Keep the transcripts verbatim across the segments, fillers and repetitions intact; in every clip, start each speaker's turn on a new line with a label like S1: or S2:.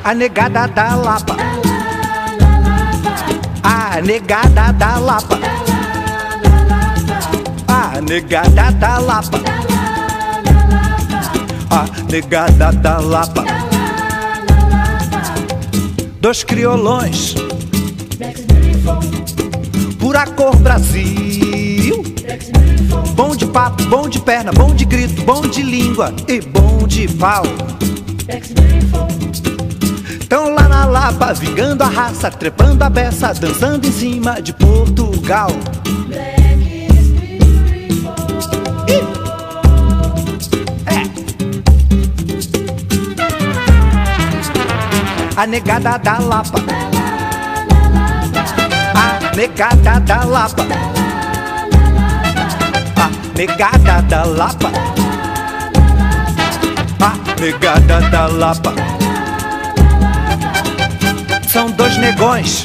S1: A negada da Lapa, a negada da Lapa, a negada da Lapa, a negada da Lapa. Dois criolões, pura cor Brasil. Bom de papo, bom de perna, bom de grito, bom de língua e bom de pau. Tão lá na Lapa, vingando a raça, trepando a beça, dançando em cima de Portugal. Ih! É. A negada da Lapa, a negada da Lapa, a negada da Lapa, a negada da Lapa. São dois negões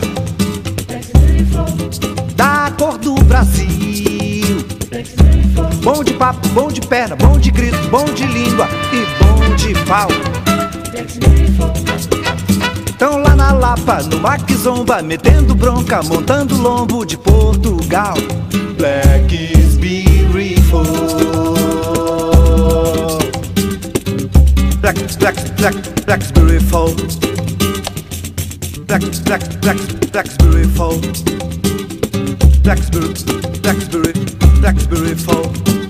S1: da cor do Brasil. Bom de papo, bom de perna, bom de grito, bom de língua e bom de pau. Tão lá na Lapa, no Maquizomba, metendo bronca, montando lombo de Portugal. Black is beautiful. Black, black, black, black's beautiful. Black, black, black, black's beautiful. Black's beautiful. Black's beautiful. Black's beautiful.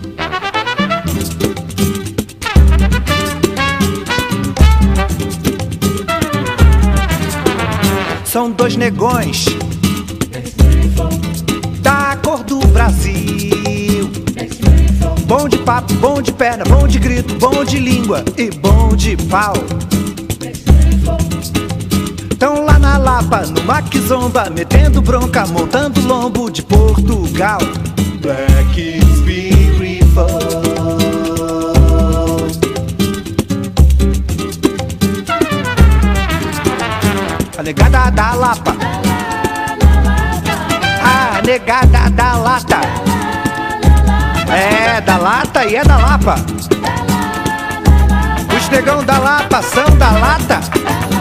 S1: São dois negões da cor do Brasil. Bom de papo, bom de perna, bom de grito, bom de língua e bom de pau. Tão lá na Lapa, no Maquizomba, metendo bronca, montando lombo de Portugal. Black is beautiful. A negada da Lapa, a negada da Lata. É da Lata e é da Lapa. Os negão da Lapa são da Lata.